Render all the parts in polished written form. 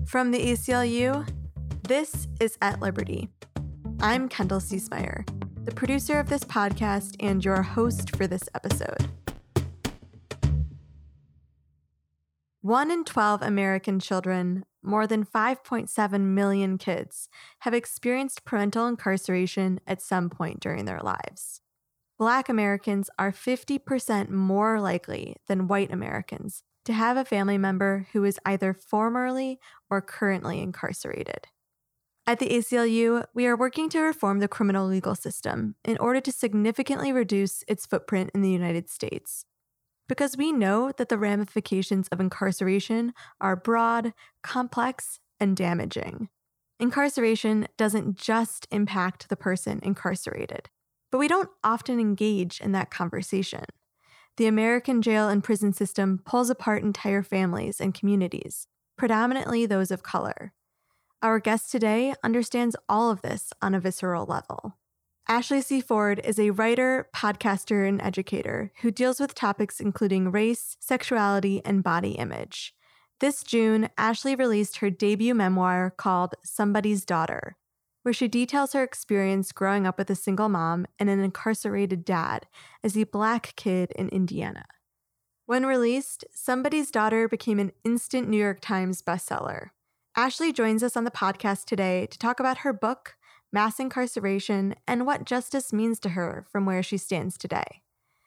From the ACLU, this is At Liberty. I'm Kendall Ciesmeyer, the producer of this podcast and your host for this episode. 1 in 12 American children, more than 5.7 million kids, have experienced parental incarceration at some point during their lives. Black Americans are 50% more likely than white Americans to have a family member who is either formerly or currently incarcerated. At the ACLU, we are working to reform the criminal legal system in order to significantly reduce its footprint in the United States. Because we know that the ramifications of incarceration are broad, complex, and damaging. Incarceration doesn't just impact the person incarcerated, but we don't often engage in that conversation. The American jail and prison system pulls apart entire families and communities, predominantly those of color. Our guest today understands all of this on a visceral level. Ashley C. Ford is a writer, podcaster, and educator who deals with topics including race, sexuality, and body image. This June, Ashley released her debut memoir called Somebody's Daughter, where she details her experience growing up with a single mom and an incarcerated dad as a Black kid in Indiana. When released, Somebody's Daughter became an instant New York Times bestseller. Ashley joins us on the podcast today to talk about her book, mass incarceration, and what justice means to her from where she stands today.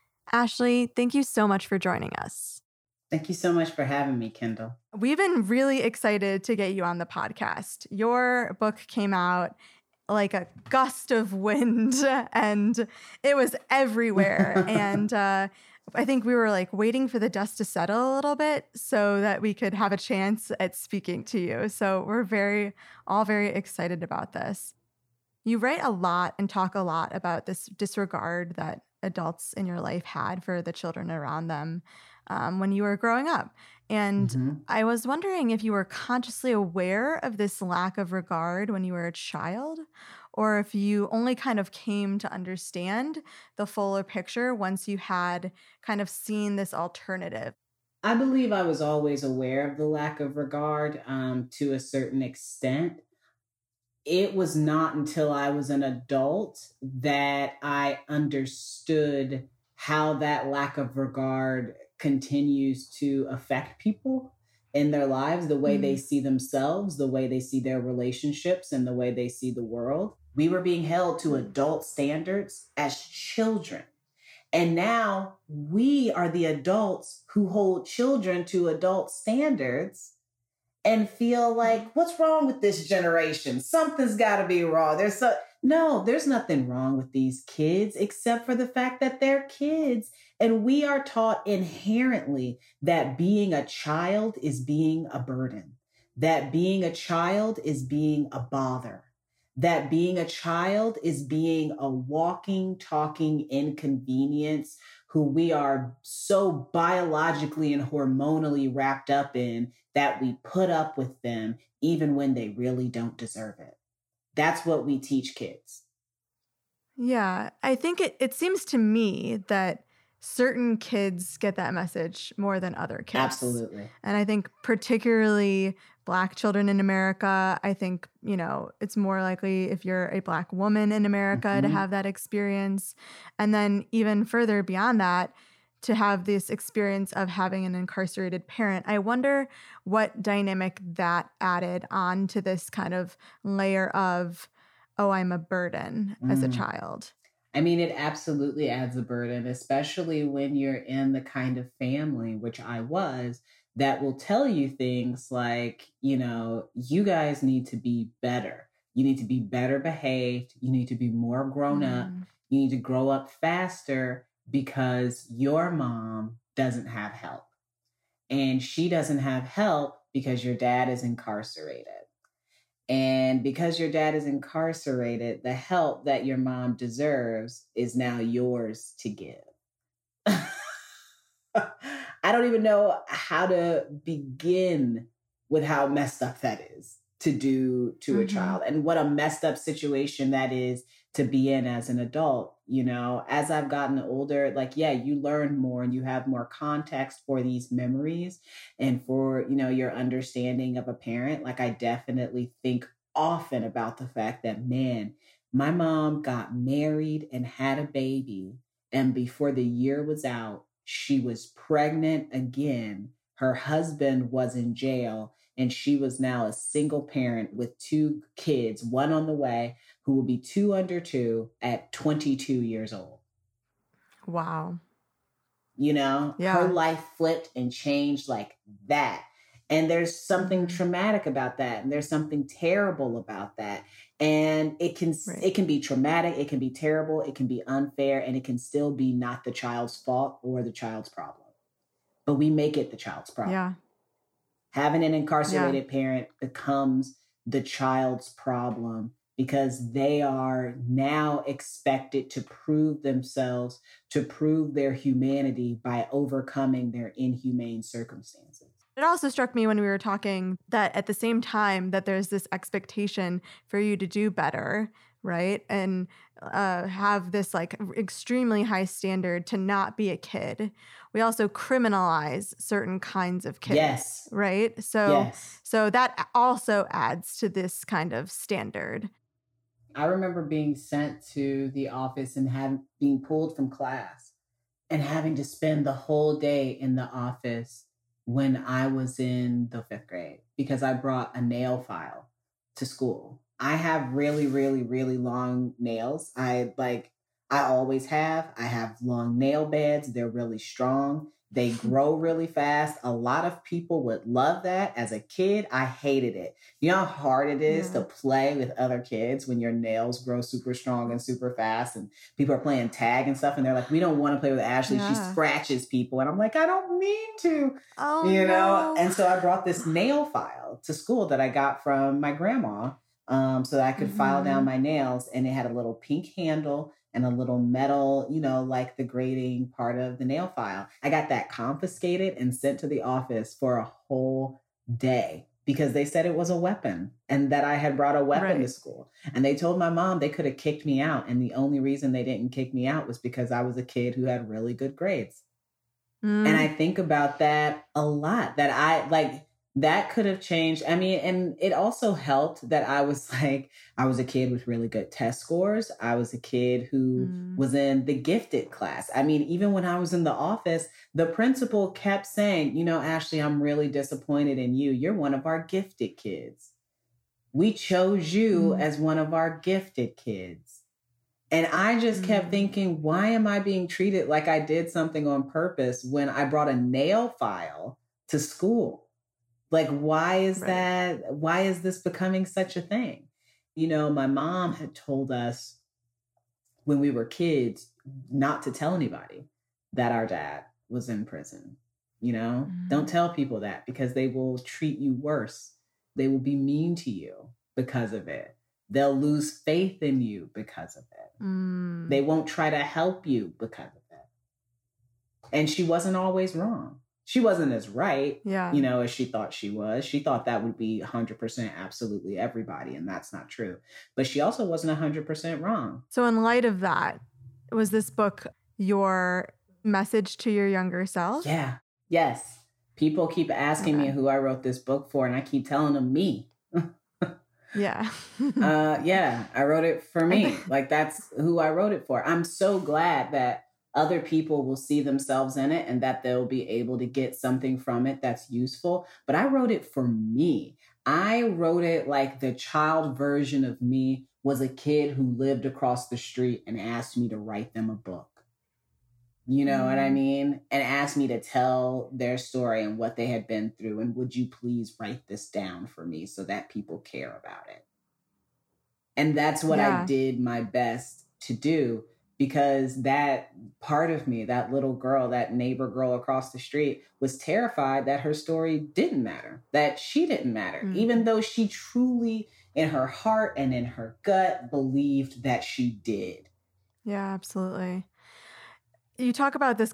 Ashley, thank you so much for joining us. Thank you so much for having me, Kendall. We've been really excited to get you on the podcast. Your book came out like a gust of wind, and it was everywhere. And I think we were like waiting for the dust to settle a little bit so that we could have a chance at speaking to you. So we're all very excited about this. You write a lot and talk a lot about this disregard that adults in your life had for the children around them when you were growing up. And I was wondering if you were consciously aware of this lack of regard when you were a child, or if you only kind of came to understand the fuller picture once you had kind of seen this alternative. I believe I was always aware of the lack of regard to a certain extent. It was not until I was an adult that I understood how that lack of regard continues to affect people in their lives, the way they see themselves, the way they see their relationships, and the way they see the world. We were being held to adult standards as children. And now we are the adults who hold children to adult standards and feel like, what's wrong with this generation? Something's got to be wrong. No, there's nothing wrong with these kids except for the fact that they're kids. And we are taught inherently that being a child is being a burden, that being a child is being a bother, that being a child is being a walking, talking inconvenience who we are so biologically and hormonally wrapped up in that we put up with them even when they really don't deserve it. That's what we teach kids. Yeah, I think it seems to me that certain kids get that message more than other kids. Absolutely. And I think particularly Black children in America, I think, it's more likely if you're a Black woman in America to have that experience. And then even further beyond that, to have this experience of having an incarcerated parent. I wonder what dynamic that added on to this kind of layer of, oh, I'm a burden as a child. I mean, it absolutely adds a burden, especially when you're in the kind of family, which I was, that will tell you things like, you guys need to be better. You need to be better behaved. You need to be more grown up. You need to grow up faster because your mom doesn't have help. And she doesn't have help because your dad is incarcerated. And because your dad is incarcerated, the help that your mom deserves is now yours to give. I don't even know how to begin with how messed up that is to do to a child, and what a messed up situation that is to be in as an adult. As I've gotten older, like, yeah, you learn more and you have more context for these memories and for, your understanding of a parent. Like, I definitely think often about the fact that, man, my mom got married and had a baby. And before the year was out, she was pregnant again. Her husband was in jail, and she was now a single parent with two kids, one on the way, who will be two under two at 22 years old. Wow. Her life flipped and changed like that. And there's something traumatic about that. And there's something terrible about that. And it can be traumatic, it can be terrible, it can be unfair, and it can still be not the child's fault or the child's problem. But we make it the child's problem. Yeah. Having an incarcerated parent becomes the child's problem because they are now expected to prove themselves, to prove their humanity by overcoming their inhumane circumstances. It also struck me when we were talking that at the same time that there's this expectation for you to do better, right? And have this like extremely high standard to not be a kid. We also criminalize certain kinds of kids, yes, right? So that also adds to this kind of standard. I remember being sent to the office and being pulled from class and having to spend the whole day in the office when I was in the 5th grade because I brought a nail file to school. I have really, really, really long nails. I always have. I have long nail beds. They're really strong. They grow really fast. A lot of people would love that. As a kid, I hated it. You know how hard it is to play with other kids when your nails grow super strong and super fast and people are playing tag and stuff and they're like, we don't want to play with Ashley. She scratches people. And I'm like, I don't mean to, know? And so I brought this nail file to school that I got from my grandma so that I could file down my nails. And it had a little pink handle and a little metal, like the grading part of the nail file. I got that confiscated and sent to the office for a whole day because they said it was a weapon and that I had brought a weapon to school. And they told my mom they could have kicked me out. And the only reason they didn't kick me out was because I was a kid who had really good grades. And I think about that a lot, that could have changed. I mean, and it also helped that I was a kid with really good test scores. I was a kid who was in the gifted class. I mean, even when I was in the office, the principal kept saying, Ashley, I'm really disappointed in you. You're one of our gifted kids. We chose you as one of our gifted kids. And I just kept thinking, why am I being treated like I did something on purpose when I brought a nail file to school? Like, why is that? Why is this becoming such a thing? My mom had told us when we were kids not to tell anybody that our dad was in prison. Don't tell people that because they will treat you worse. They will be mean to you because of it. They'll lose faith in you because of it. They won't try to help you because of it. And she wasn't always wrong. She wasn't as right, as she thought she was. She thought that would be 100% absolutely everybody, and that's not true. But she also wasn't 100% wrong. So in light of that, was this book your message to your younger self? Yeah. Yes. People keep asking me who I wrote this book for, and I keep telling them me. Yeah. I wrote it for me. That's who I wrote it for. I'm so glad that other people will see themselves in it and that they'll be able to get something from it that's useful. But I wrote it for me. I wrote it like the child version of me was a kid who lived across the street and asked me to write them a book. You know what I mean? And asked me to tell their story and what they had been through. And would you please write this down for me so that people care about it? And that's what I did my best to do. Because that part of me, that little girl, that neighbor girl across the street, was terrified that her story didn't matter, that she didn't matter, even though she truly, in her heart and in her gut, believed that she did. Yeah, absolutely. You talk about this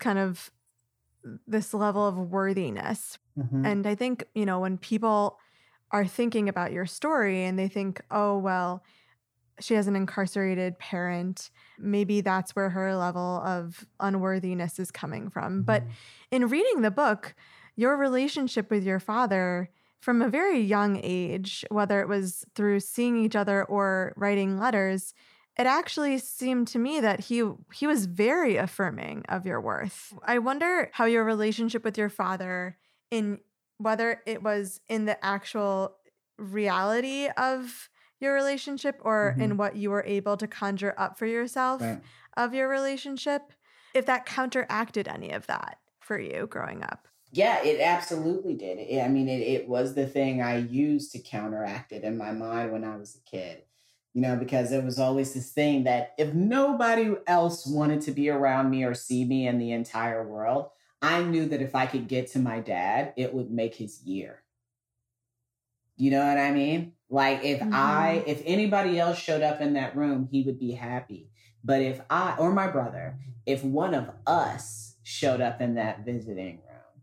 level of worthiness. And I think, when people are thinking about your story and they think, oh, well, she has an incarcerated parent. Maybe that's where her level of unworthiness is coming from. But in reading the book, your relationship with your father from a very young age, whether it was through seeing each other or writing letters, it actually seemed to me that he was very affirming of your worth. I wonder how your relationship with your father, in whether it was in the actual reality of your relationship or in what you were able to conjure up for yourself of your relationship, if that counteracted any of that for you growing up. Yeah, it absolutely did. It was the thing I used to counteract it in my mind when I was a kid. Because there was always this thing that if nobody else wanted to be around me or see me in the entire world, I knew that if I could get to my dad, it would make his year. You know what I mean? Like if anybody else showed up in that room, he would be happy. But if I, or my brother, if one of us showed up in that visiting room,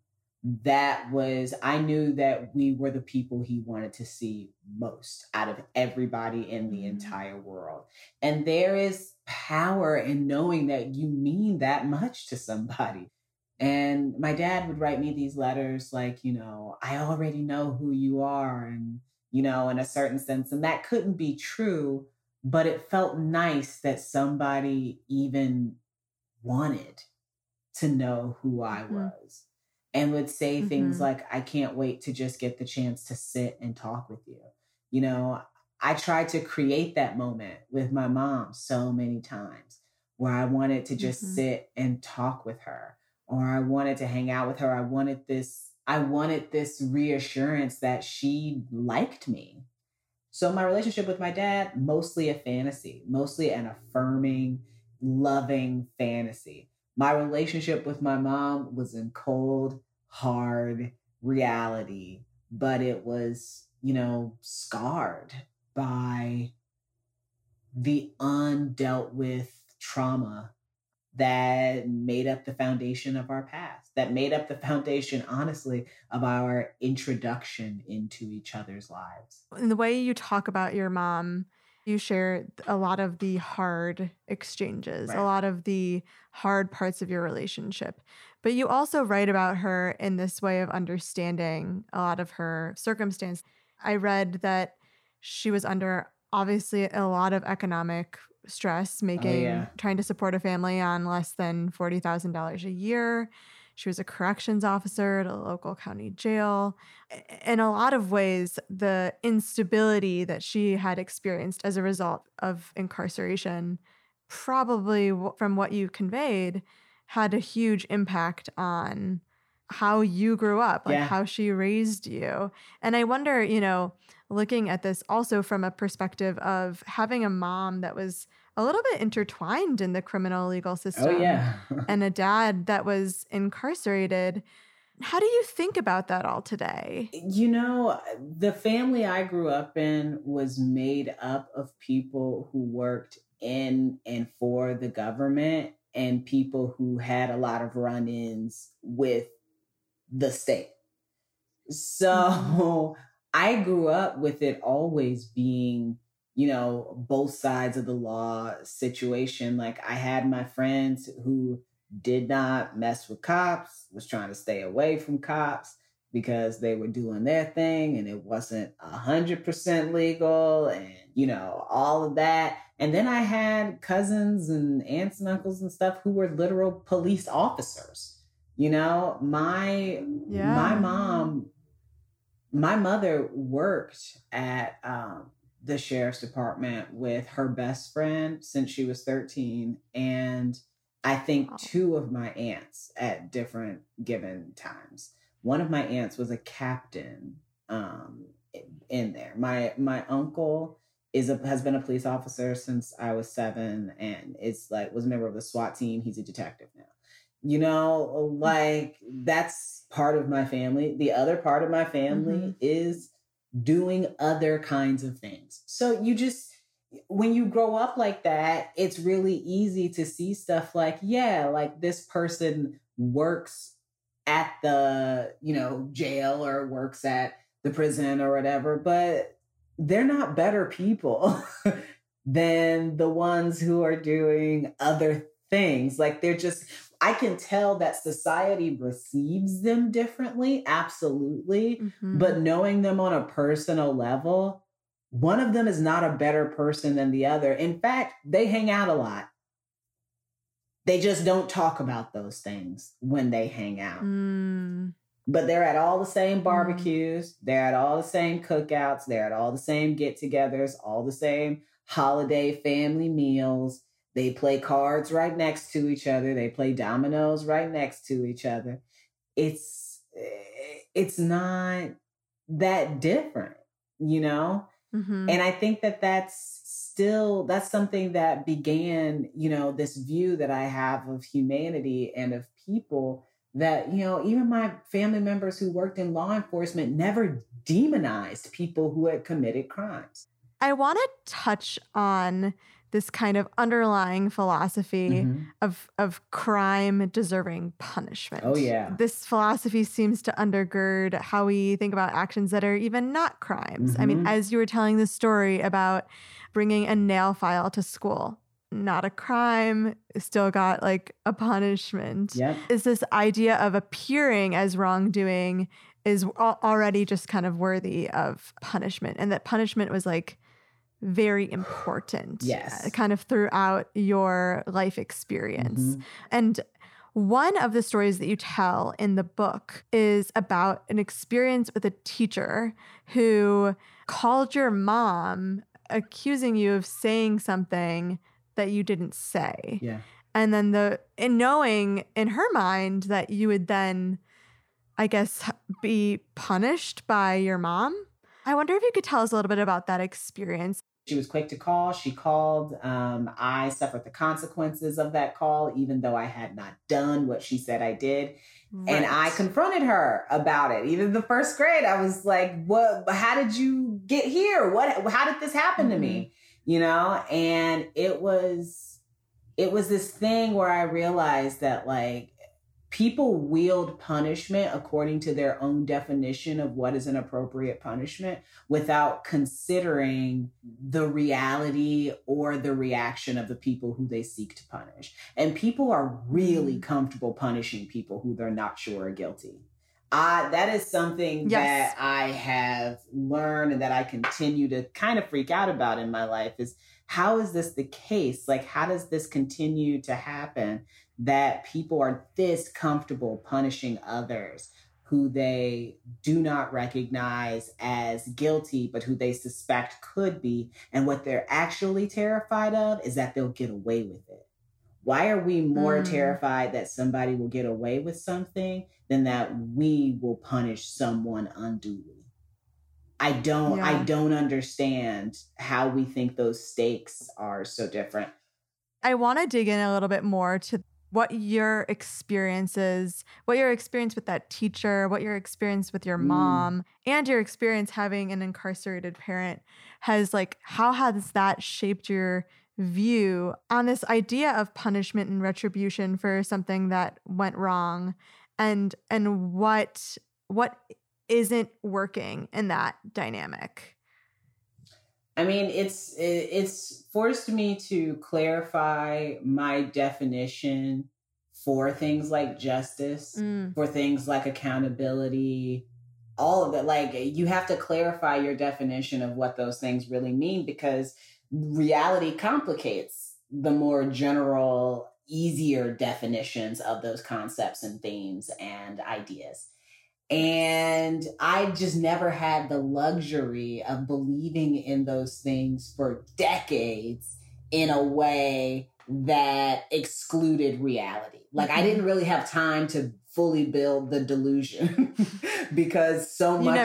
I knew that we were the people he wanted to see most out of everybody in the entire world. And there is power in knowing that you mean that much to somebody. And my dad would write me these letters like, I already know who you are. And, in a certain sense, and that couldn't be true, but it felt nice that somebody even wanted to know who I was. And would say things like, I can't wait to just get the chance to sit and talk with you. I tried to create that moment with my mom so many times where I wanted to just sit and talk with her, or I wanted to hang out with her. I wanted this reassurance that she liked me. So my relationship with my dad, mostly a fantasy, mostly an affirming, loving fantasy. My relationship with my mom was in cold, hard reality, but it was, scarred by the undealt with trauma that made up the foundation of our past, that made up the foundation, honestly, of our introduction into each other's lives. In the way you talk about your mom, you share a lot of the hard exchanges, a lot of the hard parts of your relationship. But you also write about her in this way of understanding a lot of her circumstance. I read that she was under obviously a lot of economic stress, trying to support a family on less than $40,000 a year. She was a corrections officer at a local county jail. In a lot of ways, the instability that she had experienced as a result of incarceration, probably from what you conveyed, had a huge impact on how you grew up, how she raised you. And I wonder, looking at this also from a perspective of having a mom that was a little bit intertwined in the criminal legal system and a dad that was incarcerated. How do you think about that all today? The family I grew up in was made up of people who worked in and for the government and people who had a lot of run-ins with the state. So I grew up with it always being, both sides of the law situation. Like I had my friends who did not mess with cops, was trying to stay away from cops because they were doing their thing and it wasn't 100% legal and, all of that. And then I had cousins and aunts and uncles and stuff who were literal police officers. My mother worked at the sheriff's department with her best friend since she was 13. And I think two of my aunts at different given times. One of my aunts was a captain in there. My uncle has been a police officer since I was 7 and was a member of the SWAT team. He's a detective now. That's part of my family. The other part of my family is doing other kinds of things. So when you grow up like that, it's really easy to see stuff like this person works at the, jail or works at the prison or whatever, but they're not better people. than the ones who are doing other things. Like they're just, I can tell that society receives them differently, absolutely. Mm-hmm. But knowing them on a personal level, one of them is not a better person than the other. In fact, they hang out a lot. They just don't talk about those things when they hang out. But they're at all the same barbecues. They're at all the same cookouts. They're at all the same get-togethers, all the same holiday family meals. They play cards right next to each other. They play dominoes right next to each other. It's not that different, you know? Mm-hmm. And I think that that's something that began, you know, this view that I have of humanity and of people that, you know, even my family members who worked in law enforcement never demonized people who had committed crimes. I want to touch on this kind of underlying philosophy of crime deserving punishment. Oh, yeah. This philosophy seems to undergird how we think about actions that are even not crimes. I mean, as you were telling the story about bringing a nail file to school, not a crime, still got like a punishment. Yep. Is this idea of appearing as wrongdoing is already just kind of worthy of punishment, and that punishment was like very important. Yes. Kind of throughout your life experience. And one of the stories that you tell in the book is about an experience with a teacher who called your mom accusing you of saying something that you didn't say. Yeah. And then in knowing in her mind that you would then, I guess, be punished by your mom. I wonder if you could tell us a little bit about that experience. She was quick to call. She called. I suffered the consequences of that call, even though I had not done what she said I did. Right. And I confronted her about it. Even the first grade, I was like, "What? How did you get here? How did this happen to me?" You know? And it was this thing where I realized that, like, people wield punishment according to their own definition of what is an appropriate punishment without considering the reality or the reaction of the people who they seek to punish. And people are really comfortable punishing people who they're not sure are guilty. That is something that I have learned and that I continue to kind of freak out about in my life is, how is this the case? Like, how does this continue to happen that people are this comfortable punishing others who they do not recognize as guilty, but who they suspect could be? And what they're actually terrified of is that they'll get away with it. Why are we more terrified that somebody will get away with something than that we will punish someone unduly? I don't understand how we think those stakes are so different. I want to dig in a little bit more to what your experience with that teacher, what your experience with your mom, and your experience having an incarcerated parent has, like, how has that shaped your view on this idea of punishment and retribution for something that went wrong, and what isn't working in that dynamic? I mean, it's forced me to clarify my definition for things like justice, for things like accountability, all of that. Like, you have to clarify your definition of what those things really mean, because reality complicates the more general, easier definitions of those concepts and themes and ideas. And I just never had the luxury of believing in those things for decades in a way that excluded reality. Like, I didn't really have time to fully build the delusion because so much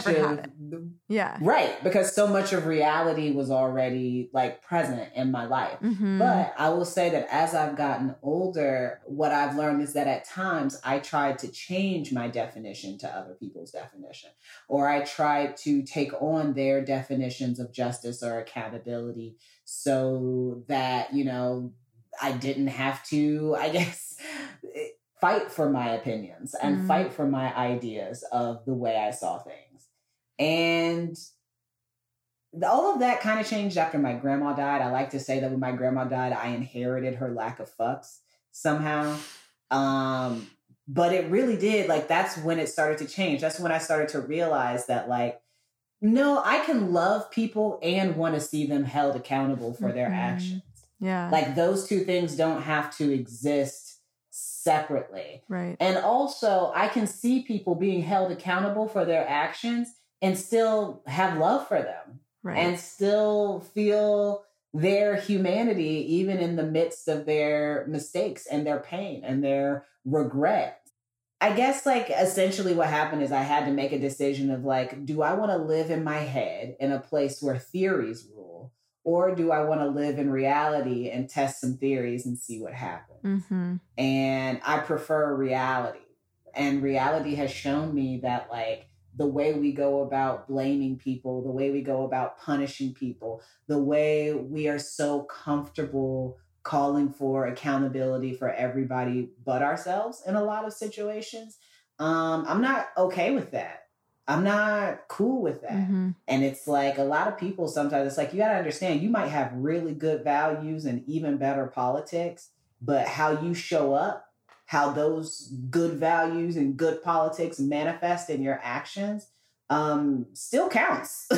because so much of reality was already, like, present in my life. But I will say that as I've gotten older, what I've learned is that at times I tried to change my definition to other people's definition, or I tried to take on their definitions of justice or accountability so that, you know, I didn't have to, I guess, fight for my opinions and fight for my ideas of the way I saw things. And all of that kind of changed after my grandma died. I like to say that when my grandma died, I inherited her lack of fucks somehow. But it really did. Like, that's when it started to change. That's when I started to realize that, like, no, I can love people and want to see them held accountable for their actions. Yeah. Like, those two things don't have to exist separately. Right. And also, I can see people being held accountable for their actions and still have love for them. Right. And still feel their humanity, even in the midst of their mistakes and their pain and their regret. I guess, like, essentially what happened is I had to make a decision of, like, do I want to live in my head in a place where theories rule, or do I want to live in reality and test some theories and see what happens? Mm-hmm. And I prefer reality. And reality has shown me that, like, the way we go about blaming people, the way we go about punishing people, the way we are so comfortable calling for accountability for everybody but ourselves in a lot of situations. I'm not okay with that. I'm not cool with that. Mm-hmm. And it's like, a lot of people sometimes, it's like, you got to understand, you might have really good values and even better politics, but how you show up, how those good values and good politics manifest in your actions, still counts.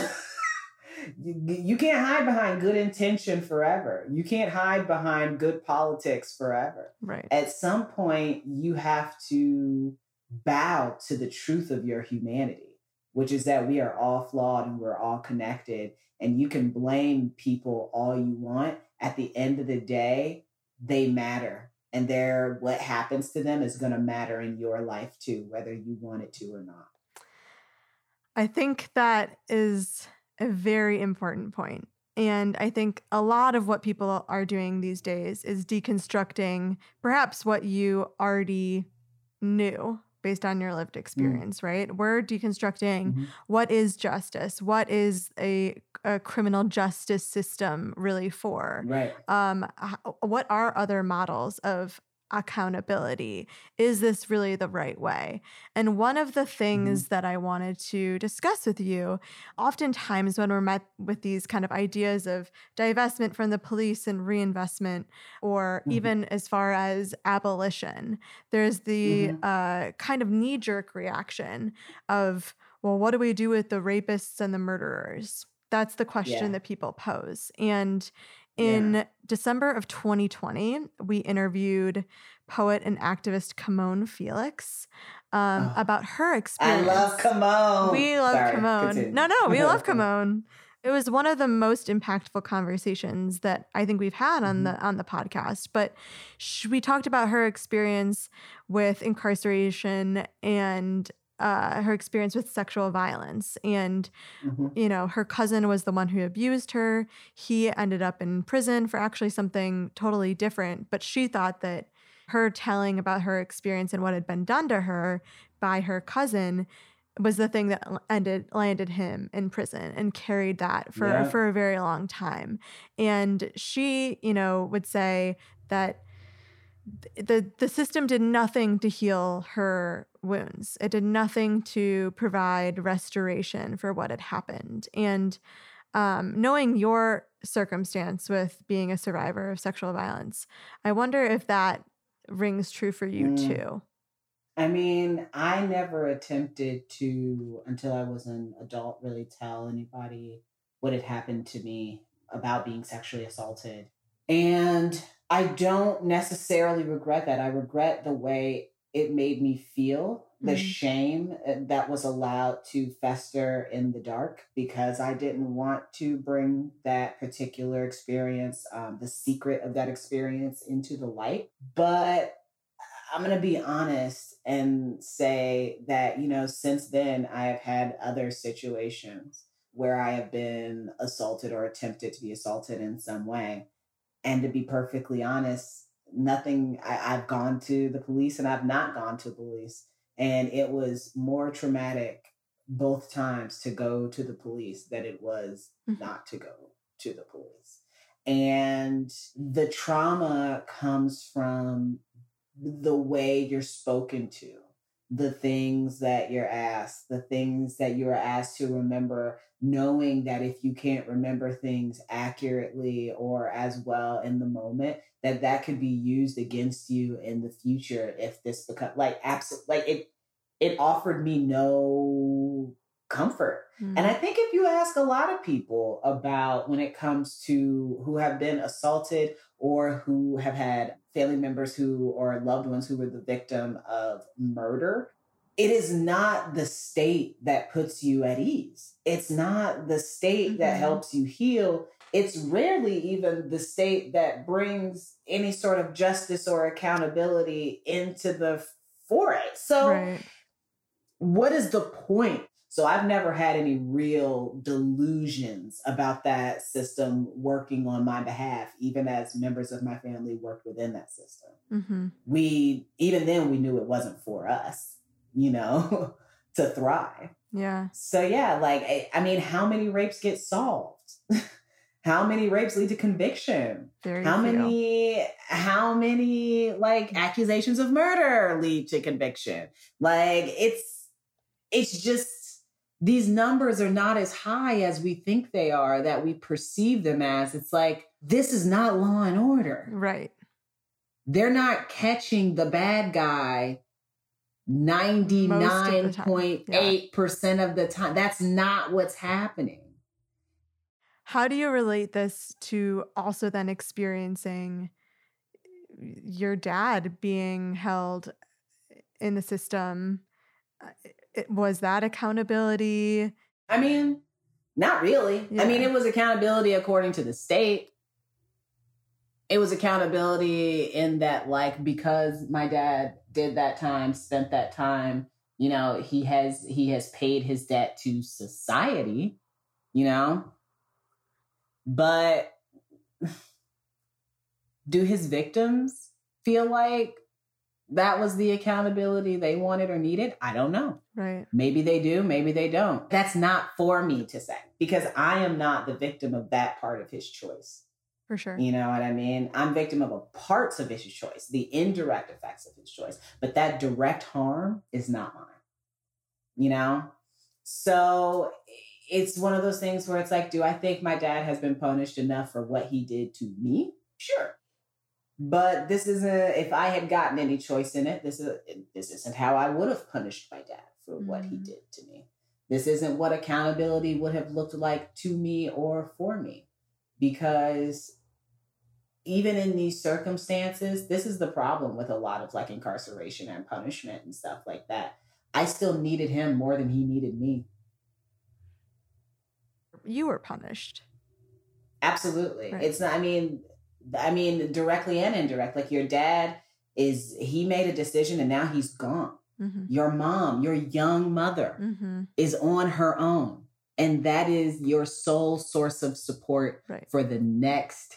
You can't hide behind good intention forever. You can't hide behind good politics forever. Right. At some point, you have to bow to the truth of your humanity, which is that we are all flawed and we're all connected. And you can blame people all you want. At the end of the day, they matter. And what happens to them is going to matter in your life too, whether you want it to or not. I think that is a very important point. And I think a lot of what people are doing these days is deconstructing perhaps what you already knew based on your lived experience, right? We're deconstructing what is justice, what is a criminal justice system really for, right? What are other models of accountability? Is this really the right way? And one of the things that I wanted to discuss with you, oftentimes when we're met with these kind of ideas of divestment from the police and reinvestment, or even as far as abolition, there's the kind of knee-jerk reaction of, well, what do we do with the rapists and the murderers? That's the question that people pose. And in December of 2020, we interviewed poet and activist Kimon Felix about her experience. I love Kimon. We love Kimon. Continue. No, we love Kimon. It was one of the most impactful conversations that I think we've had on the podcast. But we talked about her experience with incarceration and her experience with sexual violence. And, you know, her cousin was the one who abused her. He ended up in prison for actually something totally different. But she thought that her telling about her experience and what had been done to her by her cousin was the thing that landed him in prison and carried that for a very long time. And she, you know, would say that the system did nothing to heal her wounds. It did nothing to provide restoration for what had happened. And knowing your circumstance with being a survivor of sexual violence, I wonder if that rings true for you too. I mean, I never attempted to, until I was an adult, really tell anybody what had happened to me about being sexually assaulted. And I don't necessarily regret that. I regret the way it made me feel, the shame that was allowed to fester in the dark, because I didn't want to bring that particular experience, the secret of that experience, into the light. But I'm going to be honest and say that, you know, since then, I have had other situations where I have been assaulted or attempted to be assaulted in some way. And to be perfectly honest, I've gone to the police and I've not gone to the police. And it was more traumatic both times to go to the police than it was not to go to the police. And the trauma comes from the way you're spoken to, the things that the things that you're asked to remember, knowing that if you can't remember things accurately or as well in the moment, that could be used against you in the future if this becomes like absolute, like it offered me no comfort. And I think if you ask a lot of people about when it comes to who have been assaulted or who have had family members who or loved ones who were the victim of murder, it is not the state that puts you at ease. It's not the state that helps you heal. It's rarely even the state that brings any sort of justice or accountability into the foray. So what is the point? So I've never had any real delusions about that system working on my behalf, even as members of my family worked within that system. Even then we knew it wasn't for us, to thrive. Yeah. So yeah, like, I mean, how many rapes get solved? How many rapes lead to conviction? How many like accusations of murder lead to conviction? Like it's just, these numbers are not as high as we think they are, that we perceive them as. It's like, this is not Law and Order. Right. They're not catching the bad guy 99.8% of the time. That's not what's happening. How do you relate this to also then experiencing your dad being held in the system? Was that accountability? I mean, not really. Yeah. I mean, it was accountability according to the state. It was accountability in that, like, because my dad did that time, spent that time, he has paid his debt to society, But do his victims feel like that was the accountability they wanted or needed? I don't know. Right. Maybe they do, maybe they don't. That's not for me to say, because I am not the victim of that part of his choice. For sure. You know what I mean? I'm victim of parts of his choice, the indirect effects of his choice, but that direct harm is not mine, So it's one of those things where it's like, do I think my dad has been punished enough for what he did to me? Sure. But this isn't, if I had gotten any choice in it, this isn't how I would have punished my dad for what he did to me. This isn't what accountability would have looked like to me or for me. Because even in these circumstances, this is the problem with a lot of like incarceration and punishment and stuff like that. I still needed him more than he needed me. You were punished. Absolutely. Right. It's not, I mean, directly and indirect. Like your dad he made a decision and now he's gone. Your mom, your young mother is on her own. And that is your sole source of support for the next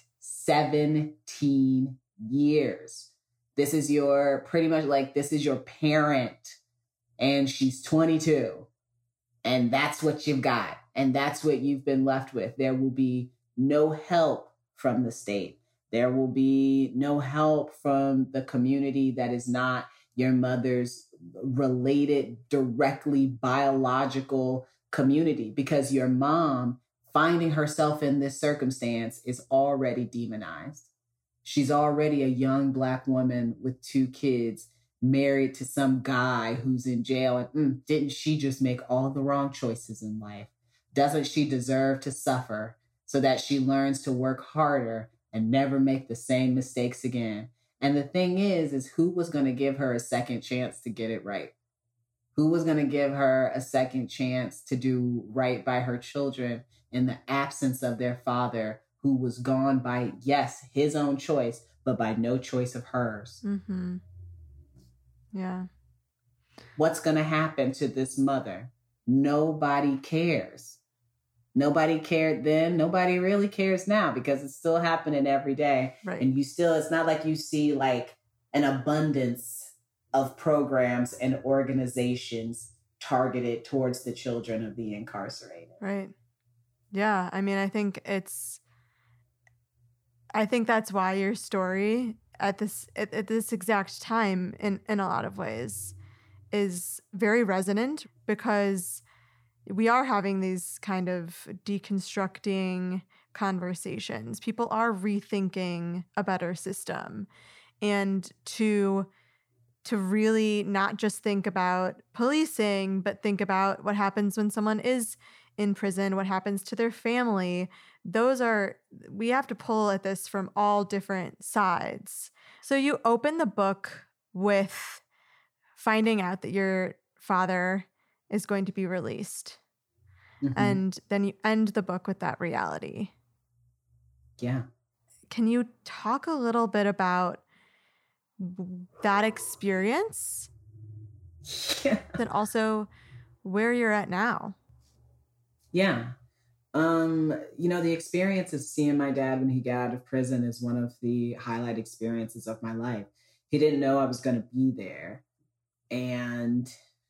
17 years. This is your parent, and she's 22. And that's what you've got. And that's what you've been left with. There will be no help from the state. There will be no help from the community that is not your mother's related, directly biological community, because your mom finding herself in this circumstance is already demonized. She's already a young Black woman with 2 kids, married to some guy who's in jail. And didn't she just make all the wrong choices in life? Doesn't she deserve to suffer so that she learns to work harder and never make the same mistakes again? And the thing is who was going to give her a second chance to get it right? Who was going to give her a second chance to do right by her children in the absence of their father, who was gone by, yes, his own choice, but by no choice of hers? Yeah. What's going to happen to this mother? Nobody cares. Nobody cared then. Nobody really cares now, because it's still happening every day. Right. And it's not like you see like an abundance of programs and organizations targeted towards the children of the incarcerated. Right. Yeah. I mean, I think that's why your story at this exact time in a lot of ways is very resonant because we are having these kind of deconstructing conversations. People are rethinking a better system, and to really not just think about policing, but think about what happens when someone is in prison, what happens to their family. We have to pull at this from all different sides. So you open the book with finding out that your father is going to be released. Mm-hmm. And then you end the book with that reality. Yeah. Can you talk a little bit about that experience? Yeah. Then also where you're at now. Yeah. The experience of seeing my dad when he got out of prison is one of the highlight experiences of my life. He didn't know I was going to be there. And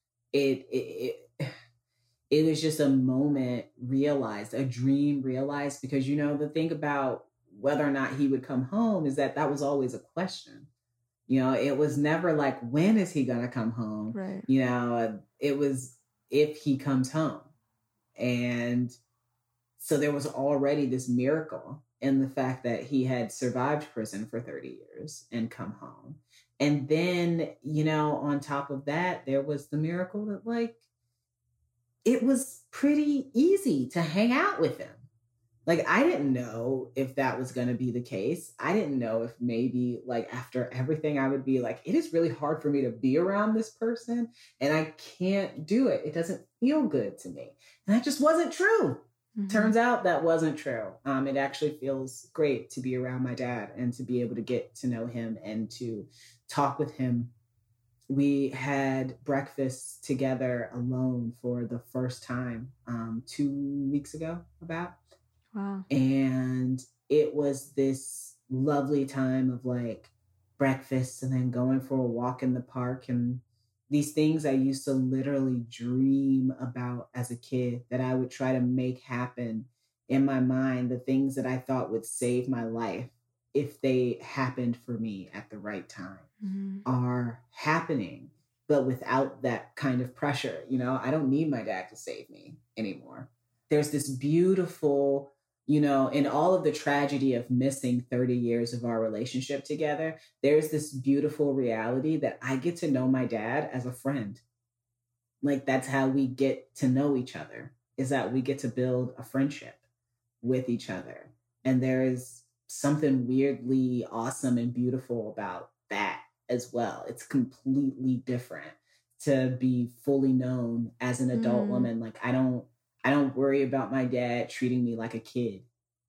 it was just a moment realized, a dream realized, because, the thing about whether or not he would come home is that was always a question. It was never like, when is he going to come home? Right. It was if he comes home. And so there was already this miracle in the fact that he had survived prison for 30 years and come home. And then, on top of that, there was the miracle that it was pretty easy to hang out with him. I didn't know if that was going to be the case. I didn't know if maybe after everything I would be it is really hard for me to be around this person and I can't do it. It doesn't feel good to me. And that just wasn't true. Mm-hmm. Turns out that wasn't true. It actually feels great to be around my dad and to be able to get to know him and to talk with him. We had breakfast together alone for the first time 2 weeks ago about. Wow. And it was this lovely time of breakfast and then going for a walk in the park and these things I used to literally dream about as a kid that I would try to make happen in my mind, the things that I thought would save my life if they happened for me at the right time, mm-hmm. are happening, but without that kind of pressure. I don't need my dad to save me anymore. There's this beautiful, in all of the tragedy of missing 30 years of our relationship together, there's this beautiful reality that I get to know my dad as a friend. That's how we get to know each other, is that we get to build a friendship with each other. And there is something weirdly awesome and beautiful about that as well. It's completely different to be fully known as an adult woman. I don't worry about my dad treating me like a kid,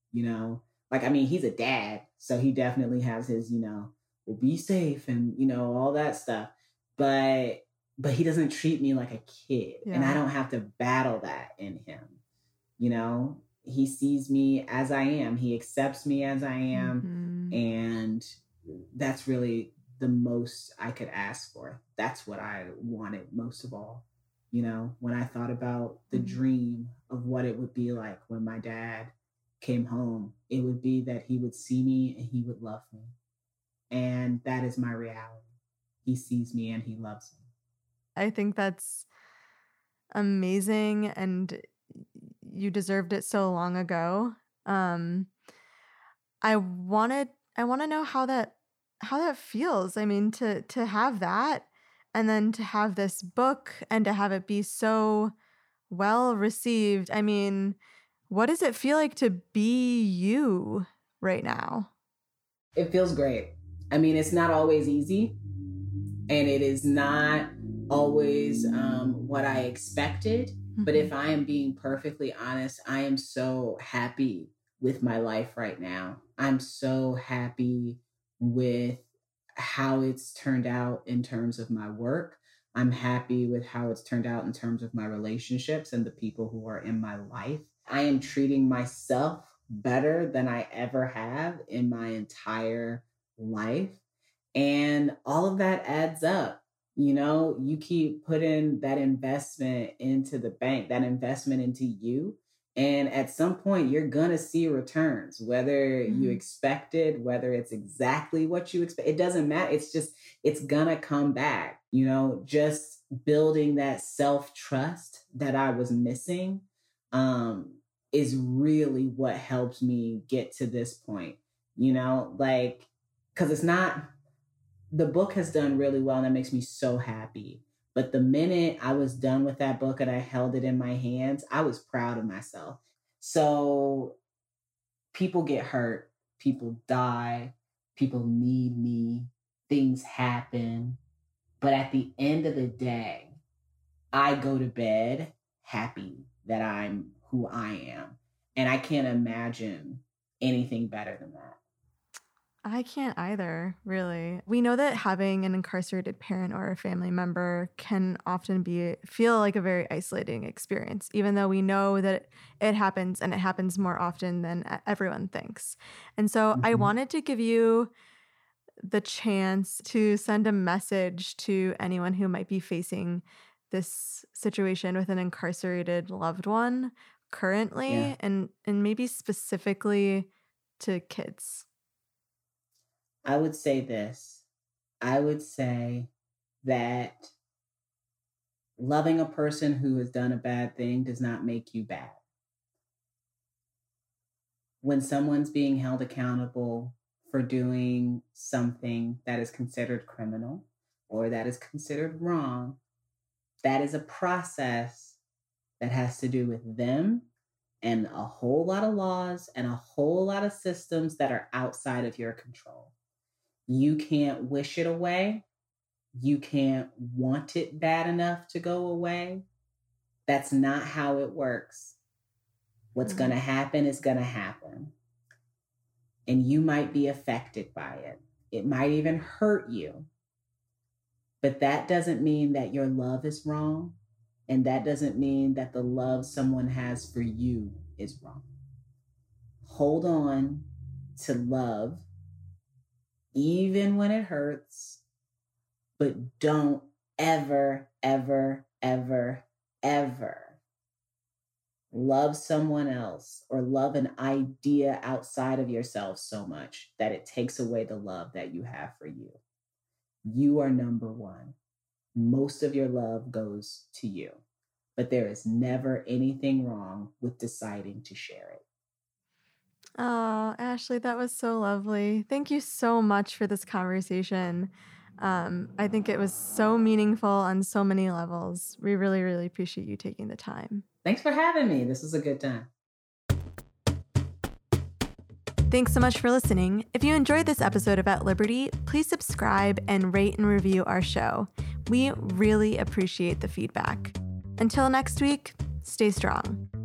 he's a dad, so he definitely has his, well, be safe and, all that stuff. But he doesn't treat me like a kid. Yeah. And I don't have to battle that in him. He sees me as I am. He accepts me as I am. Mm-hmm. And that's really the most I could ask for. That's what I wanted most of all. When I thought about the dream of what it would be like when my dad came home, it would be that he would see me and he would love me. And that is my reality. He sees me and he loves me. I think that's amazing, and you deserved it so long ago. I want to know how that feels. I mean, to have that, and then to have this book and to have it be so well received. I mean, what does it feel like to be you right now? It feels great. I mean, it's not always easy, and it is not always what I expected. Mm-hmm. But if I am being perfectly honest, I am so happy with my life right now. I'm so happy with how it's turned out in terms of my work. I'm happy with how it's turned out in terms of my relationships and the people who are in my life. I am treating myself better than I ever have in my entire life. And all of that adds up. You keep putting that investment into the bank, that investment into you. And at some point, you're going to see returns, whether you Mhm. expected, whether it's exactly what you expect. It doesn't matter. It's going to come back. Just building that self trust that I was missing um, is really what helped me get to this point, like, because it's not, the book has done really well, and that makes me so happy. But the minute I was done with that book and I held it in my hands, I was proud of myself. So people get hurt, people die, people need me, things happen. But at the end of the day, I go to bed happy that I'm who I am. And I can't imagine anything better than that. I can't either, really. We know that having an incarcerated parent or a family member can often feel like a very isolating experience, even though we know that it happens, and it happens more often than everyone thinks. And so I Mhm. wanted to give you the chance to send a message to anyone who might be facing this situation with an incarcerated loved one Yeah. currently, and maybe specifically to kids. I would say this. I would say that loving a person who has done a bad thing does not make you bad. When someone's being held accountable for doing something that is considered criminal or that is considered wrong, that is a process that has to do with them and a whole lot of laws and a whole lot of systems that are outside of your control. You can't wish it away. You can't want it bad enough to go away. That's not how it works. What's going to happen is going to happen. And you might be affected by it. It might even hurt you. But that doesn't mean that your love is wrong. And that doesn't mean that the love someone has for you is wrong. Hold on to love, even when it hurts, but don't ever, ever, ever, ever love someone else or love an idea outside of yourself so much that it takes away the love that you have for you. You are number one. Most of your love goes to you, but there is never anything wrong with deciding to share it. Oh, Ashley, that was so lovely. Thank you so much for this conversation. I think it was so meaningful on so many levels. We really, really appreciate you taking the time. Thanks for having me. This was a good time. Thanks so much for listening. If you enjoyed this episode of At Liberty, please subscribe and rate and review our show. We really appreciate the feedback. Until next week, stay strong.